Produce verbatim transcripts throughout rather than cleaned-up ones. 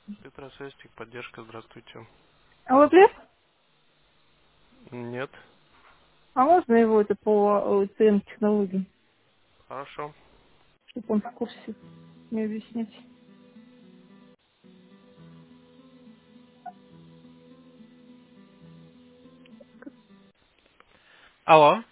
Петросвязь, техподдержка, здравствуйте. Алло, привет. Нет. А можно его это по ЦМ технологии, Хорошо. чтобы он в курсе мне объяснить? Алло.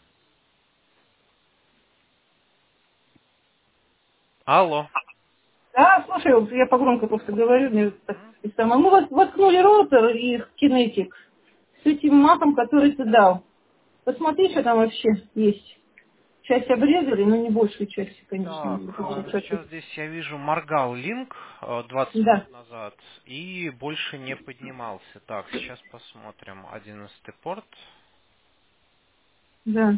Алло. Да, слушай, вот я погромко просто говорю, мне так М? и самое. Мы вот воткнули роутер и кинетик с этим матом, который ты дал. Посмотри, что там вообще есть. Часть обрезали, но не большую часть, конечно. Так, надо а, посмотреть. сейчас здесь я вижу моргал линк э, двадцать Да, минут назад и больше не поднимался. Так, сейчас посмотрим. Одиннадцатый порт. да.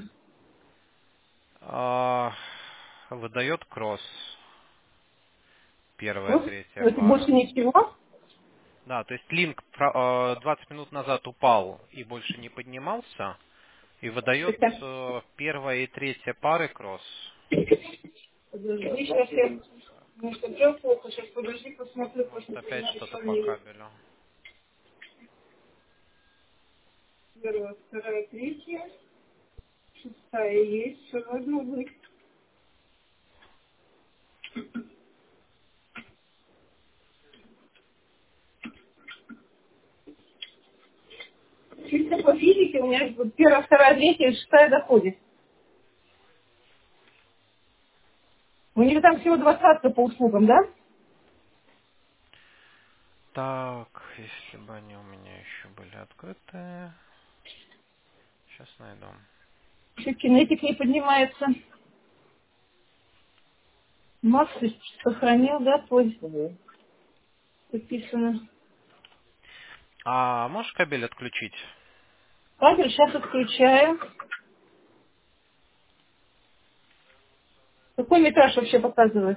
А, Выдает кросс. Первая, Вот, третья это больше пара. ничего. Да, то есть линк про- э, двадцать минут назад упал и больше не поднимался. И выдает Сейчас, э, первая и третья пары кросс. подожди, сейчас я немножко делал плохо, сейчас подожди, посмотрю, Может просто опять понимаю, что-то что по мне кабелю. первая, вторая, третья. Шестая есть, все должно быть. Чисто по физике у меня вот первая, вторая, третья, шестая доходит. У них там всего двадцатка по услугам, да? Так, если бы они у меня еще были открыты. Сейчас найду. Еще кинетик не поднимается. Макс ты сохранил, да, твой подписано. А можешь кабель отключить? Кабель сейчас отключаю. Какой метраж вообще показывает?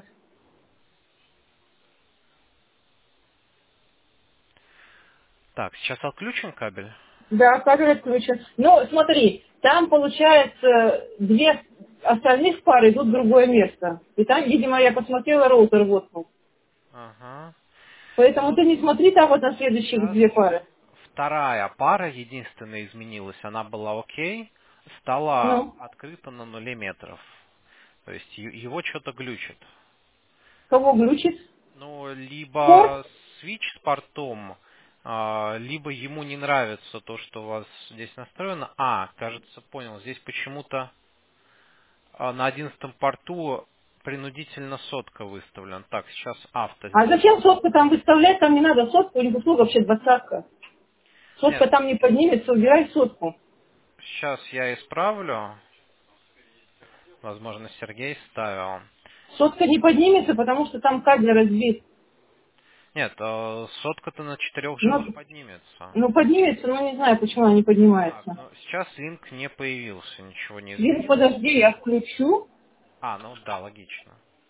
Так, сейчас отключен кабель. Да, кабель отключен. Ну, смотри, там получается две остальных пары идут в другое место. И там, видимо, я посмотрела, роутер воткнул. Ага. Поэтому Ну, ты не смотри там вот на следующих сейчас две пары. вторая пара единственная изменилась. Она была окей. Стала Ну, открыта на нуле метров. То есть ю- его что-то глючит. кого глючит? Ну, Порт? либо свич с портом, а, либо ему не нравится то, что у вас здесь настроено. А, кажется, понял, здесь почему-то а, на одиннадцатом порту принудительно сотка выставлен. Так, сейчас авто А сделаю. зачем сотку там выставлять? Там не надо сотку, у них услуга вообще двадцатка. Нет, Сотка там не поднимется, убирай сотку. сейчас я исправлю. Возможно, Сергей ставил. Сотка не поднимется, потому что там кабель разбит. Нет, э, сотка-то на четырех жилах Ну, поднимется. ну поднимется, но не знаю, почему она не Так, поднимается. ну сейчас линк не появился, ничего не Лин, изменилось. подожди, я включу. А, ну да, логично.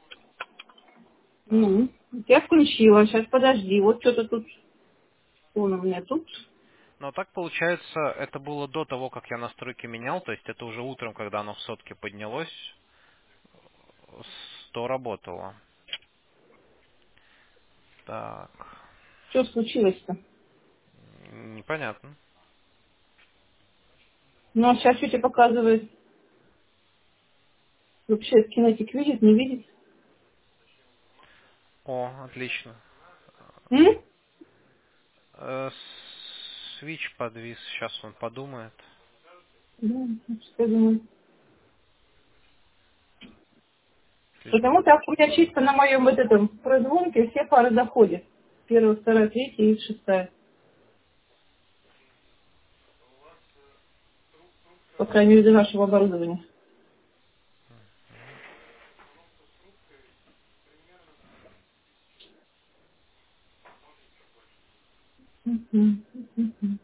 Так. Ну, я включила, сейчас подожди. Вот что-то тут, что у меня тут. Но так получается, это было до того, как я настройки менял, то есть это уже утром, когда оно в сотке поднялось, сто работало. Так, Что случилось-то? непонятно. Ну, а сейчас что тебе показывает? Вообще кинетик видит, не видит? О, отлично. М? Э, Свич подвис, сейчас он подумает. Да, что я думаю. Слишком Потому много так у меня часов. чисто на моем вот этом прозвонке все пары заходят. Первая, вторая, третья и шестая. По крайней мере, для нашего оборудования. Мгм, мгм.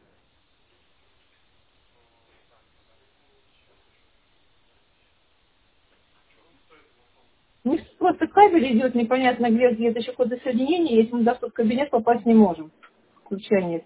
У них просто кабель идет непонятно где, где-то еще код соединения, если мы даже в кабинет попасть не можем. Ключа нет.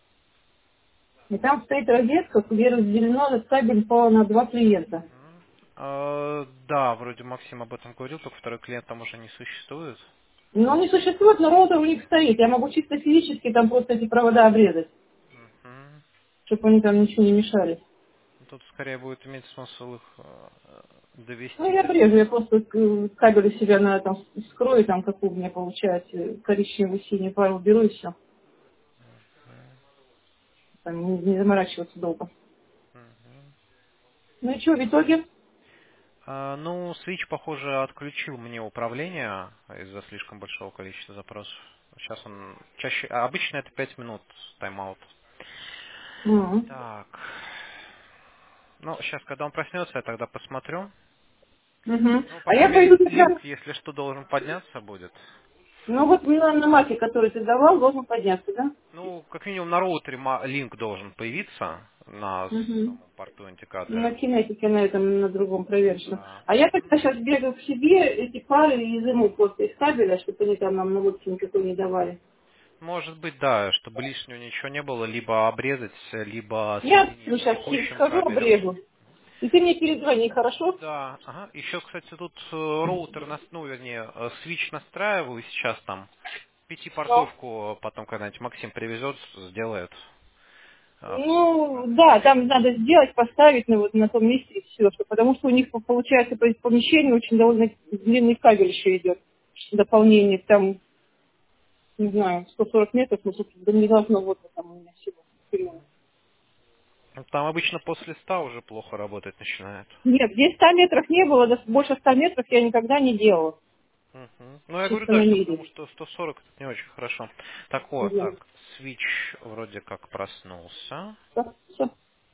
И там стоит розетка, где разделено этот кабель по, на два клиента. Мгм. Э, да, вроде Максим об этом говорил, только второй клиент там уже не существует. Но не существует, но роутер у них стоит. Я могу чисто физически там просто эти провода обрезать, Мгм. чтобы они там ничего не мешали. Тут скорее будет иметь смысл их э, Ну, довести я до... обрежу, я просто к- кабель у себя на там скрою, там, как у меня получается, коричневую синюю пару уберу и все. Там не, не заморачиваться долго. Мгм. Ну и что, в итоге? А, ну, Switch, похоже, отключил мне управление из-за слишком большого количества запросов. Сейчас он чаще... а обычно это пять минут тайм-аут. М. Так. Ну, сейчас, когда он проснется, я тогда посмотрю. Мгм. Ну, по А крайней я мере, пойду тогда, линк, если что, должен подняться будет. ну вот на, на маке, который ты давал, должен подняться, да? Ну, как минимум на роутере ма- линк должен появиться на Угу. самом порту индикатора. На кинетике на этом, на другом проверочном. Да. А я тогда сейчас бегаю к себе, эти пары изыму просто из кабеля, чтобы они там нам наводки никакой не давали. Может быть, да, чтобы лишнего ничего не было, либо обрезать, либо Я соединить ну, с сейчас текущим схожу, кабелем. обрежу. И ты мне перезвони, хорошо? Да, ага. Еще, кстати, тут э, роутер, нас, ну, вернее, э, свич настраиваю сейчас там. Ну, Пятипортовку потом когда-нибудь Максим привезет, сделает. А, ну, да, там надо сделать, поставить на, вот, на том месте и все. Потому что у них, получается, по помещению очень довольно длинный кабель еще идет. Дополнение, там, не знаю, сто сорок метров, но тут да не должно вот там у меня всего. Вперед. ну, там обычно после ста уже плохо работать начинает. Нет, здесь ста метров не было, да больше ста метров я никогда не делала. Мгм. Ну, я говорю, Чисто да, что потому намеренно. что сто сорок это не очень хорошо. Так вот, Да. так, свич вроде как проснулся. Так, всё.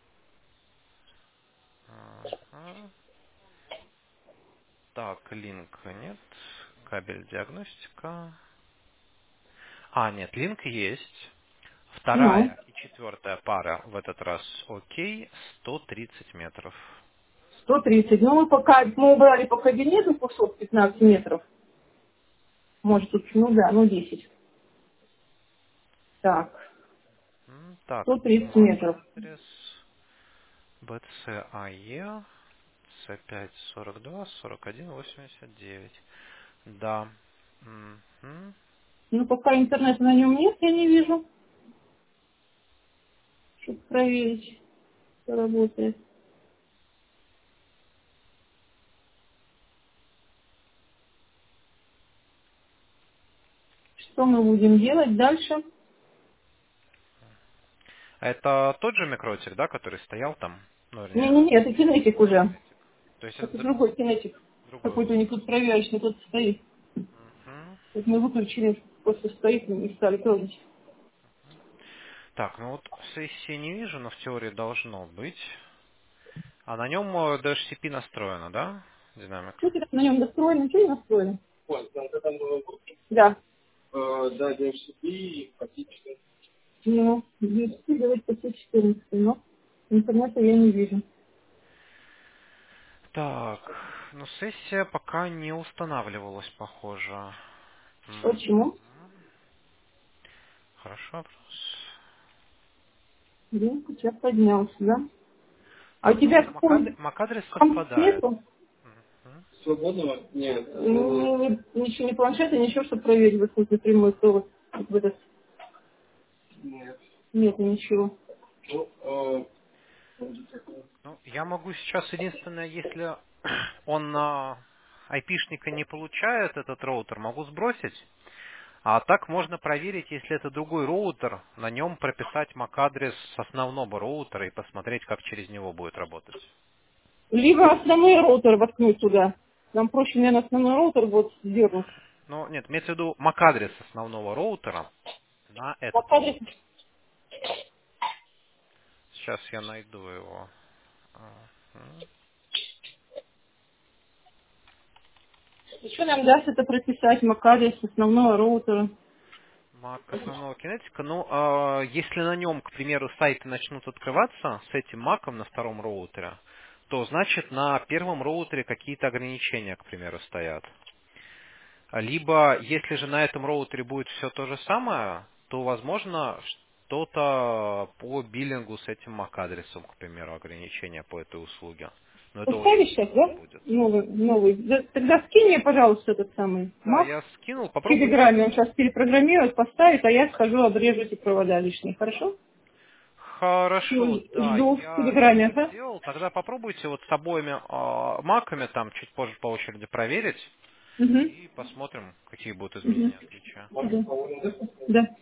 Ага. Так, линк нет. Кабель диагностика. А, нет, линк есть. Ну, Вторая и четвертая пара в этот раз окей, сто тридцать метров. сто тридцать. Ну, мы пока, мы убрали по кабинету кусок пятнадцать метров. Может, тут, ну да, ну десять. Так, М, Так, сто тридцать эм метров. адрес бэ цэ а е цэ пять сорок два сорок один восемьдесят девять. Да. Мгм. Ну, пока интернета на нем нет, я не вижу, чтобы проверить, что работает. Что мы будем делать дальше? А это тот же микротик, да, который стоял там? Ну, вернее, Не-не-не, это кинетик уже. кинетик. То есть это Это др- другой кинетик. другой Какой-то у них роутер. тут проверочный тут стоит. Мгм. Вот мы выключили, просто стоит и не стали трогать. Так, ну вот в сессии не вижу, но в теории должно быть. А на нем э, ди эйч си пи настроено, да? Что Динамика. тебе на нем настроено, ничего не настроено? Да. Мгм. Да, ди эйч си пи фактически. Ну, ди эйч си пи давайте по четырнадцать, но интернета я не вижу. Так, ну сессия пока не устанавливалась, похоже. М, Почему? Хороший вопрос. День у тебя поднялся, да? А у Так, ну тебя MAC-ад- какой MAC-адрес там совпадает. нету? Мгм. Свободного? Нет. Ну, ни- ничего, не планшета, ничего, чтобы проверить вот тут напрямую провод. Вот в этот. Нет. Нет ничего. Ну, а, Ну, я могу сейчас, единственное, если он на айпишника не получает этот роутер, могу сбросить. А так можно проверить, если это другой роутер, на нем прописать MAC-адрес основного роутера и посмотреть, как через него будет работать. либо основной роутер воткнуть туда. Нам проще, наверное, основной роутер вот сделать. Ну, нет, имеется в виду MAC-адрес основного роутера на Вот этот адрес. роутер. Сейчас я найду его. Ага. И что нам даст это прописать? Макадрес основного роутера. Мак основного кинетика. Ну, а, если на нем, к примеру, сайты начнут открываться с этим маком на втором роутере, то значит на первом роутере какие-то ограничения, к примеру, стоят. А либо, если же на этом роутере будет все то же самое, то, возможно, что-то по биллингу с этим мак-адресом, к примеру, ограничения по этой услуге. Но это очень Поставишь сейчас, да? будет. Новый, новый. Да, тогда скинь мне, пожалуйста, этот самый Да, Mac я скинул, в попробуйте. Телеграме. Он сейчас перепрограммирует, поставит, а я схожу, обрежу эти провода лишние. Хорошо? Хорошо, Всё, да, жду в я Телеграме, ага. сделал. Тогда попробуйте вот с обоими а, маками там чуть позже по очереди проверить. Угу. И посмотрим, какие будут Угу. изменения, отличия. Да. Да.